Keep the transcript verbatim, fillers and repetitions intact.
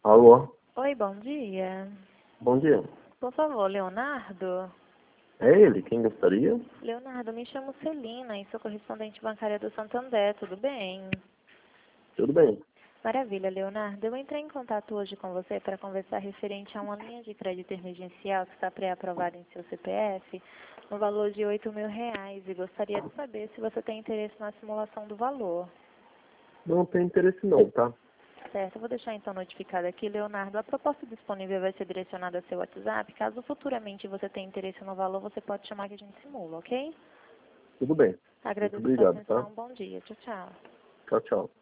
Alô? Oi, bom dia. Bom dia. Por favor, Leonardo? É ele? Quem gostaria? Leonardo, me chamo Celina e sou correspondente bancária do Santander, tudo bem? Tudo bem. Maravilha, Leonardo. Eu entrei em contato hoje com você para conversar referente a uma linha de crédito emergencial que está pré-aprovada em seu C P F, no valor de oito mil reais, e gostaria de saber se você tem interesse na simulação do valor. Não tem interesse não, tá? Certo, eu vou deixar então notificado aqui, Leonardo. A proposta disponível vai ser direcionada ao seu WhatsApp. Caso futuramente você tenha interesse no valor, você pode chamar que a gente simula, ok? Tudo bem. Muito Agradeço a sua obrigado, tá? atenção. Bom dia. Tchau, tchau. Tchau, tchau.